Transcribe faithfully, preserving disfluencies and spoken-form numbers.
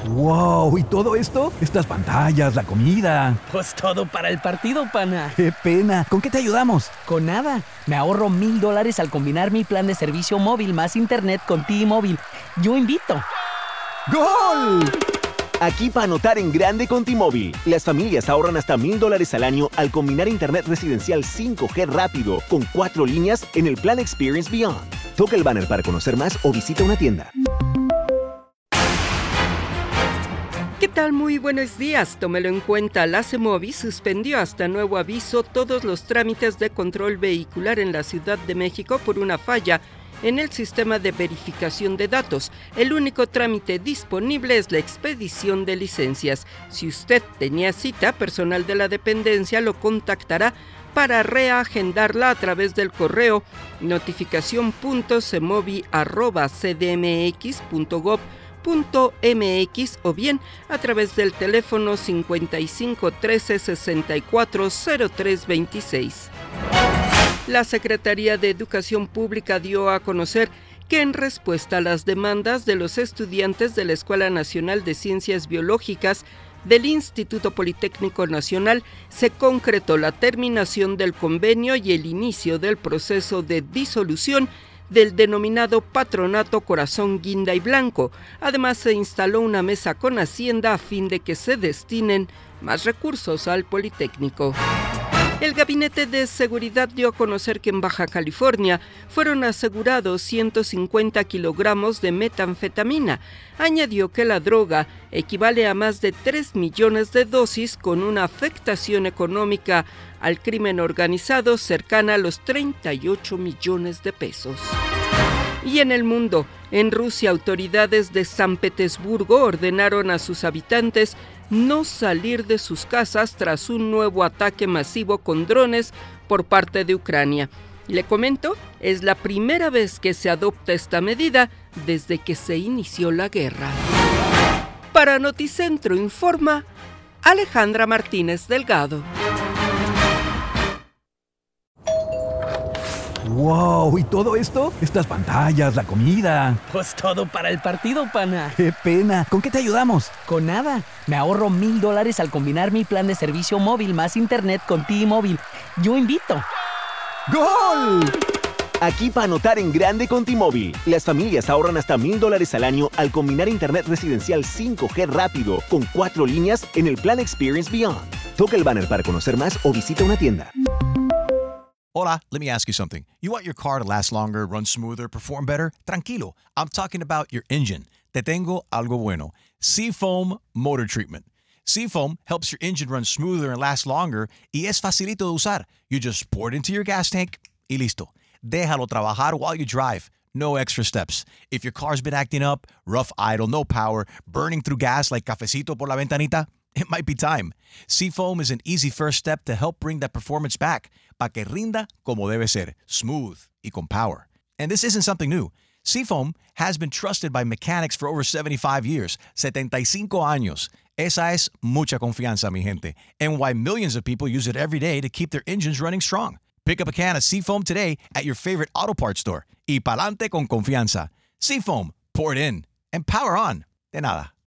¡Wow! ¿Y todo esto? Estas pantallas, la comida. Pues todo para el partido, pana. ¡Qué pena! ¿Con qué te ayudamos? Con nada. Me ahorro mil dólares al combinar mi plan de servicio móvil más internet con T-Mobile. Yo invito. ¡Gol! Aquí para anotar en grande con T-Mobile. Las familias ahorran hasta mil dólares al año al combinar internet residencial cinco G rápido con cuatro líneas en el plan Experience Beyond. Toca el banner para conocer más o visita una tienda. ¿Qué tal? Muy buenos días. Tómelo en cuenta. La CEMOVI suspendió hasta nuevo aviso todos los trámites de control vehicular en la Ciudad de México por una falla en el sistema de verificación de datos. El único trámite disponible es la expedición de licencias. Si usted tenía cita, personal de la dependencia lo contactará para reagendarla a través del correo notificación punto cemovi arroba c d m x punto gov punto m x o bien a través del teléfono cincuenta y cinco trece sesenta y cuatro cero tres veintiséis. La Secretaría de Educación Pública dio a conocer que en respuesta a las demandas de los estudiantes de la Escuela Nacional de Ciencias Biológicas del Instituto Politécnico Nacional, se concretó la terminación del convenio y el inicio del proceso de disolución del denominado Patronato Corazón Guinda y Blanco. Además, se instaló una mesa con Hacienda a fin de que se destinen más recursos al Politécnico. El Gabinete de Seguridad dio a conocer que en Baja California fueron asegurados ciento cincuenta kilogramos de metanfetamina. Añadió que la droga equivale a más de tres millones de dosis con una afectación económica al crimen organizado cercana a los treinta y ocho millones de pesos. Y en el mundo, en Rusia, autoridades de San Petersburgo ordenaron a sus habitantes no salir de sus casas tras un nuevo ataque masivo con drones por parte de Ucrania. Le comento, es la primera vez que se adopta esta medida desde que se inició la guerra. Para Noticentro informa Alejandra Martínez Delgado. ¡Wow! ¿Y todo esto? Estas pantallas, la comida. Pues todo para el partido, pana. ¡Qué pena! ¿Con qué te ayudamos? Con nada. Me ahorro mil dólares al combinar mi plan de servicio móvil más internet con T-Mobile. Yo invito. ¡Gol! Aquí para anotar en grande con T-Mobile. Las familias ahorran hasta mil dólares al año al combinar internet residencial cinco G rápido con cuatro líneas en el plan Experience Beyond. Toca el banner para conocer más o visita una tienda. Hola, let me ask you something. You want your car to last longer, run smoother, perform better? Tranquilo, I'm talking about your engine. Te tengo algo bueno. Seafoam Motor Treatment. Seafoam helps your engine run smoother and last longer y es facilito de usar. You just pour it into your gas tank y listo. Déjalo trabajar while you drive. No extra steps. If your car's been acting up, rough idle, no power, burning through gas like cafecito por la ventanita, it might be time. Seafoam is an easy first step to help bring that performance back, pa que rinda como debe ser, smooth y con power. And this isn't something new. Seafoam has been trusted by mechanics for over seventy-five years, setenta y cinco años. Esa es mucha confianza, mi gente, and why millions of people use it every day to keep their engines running strong. Pick up a can of Seafoam today at your favorite auto parts store. Y pa'lante con confianza. Seafoam, pour it in, and power on. De nada.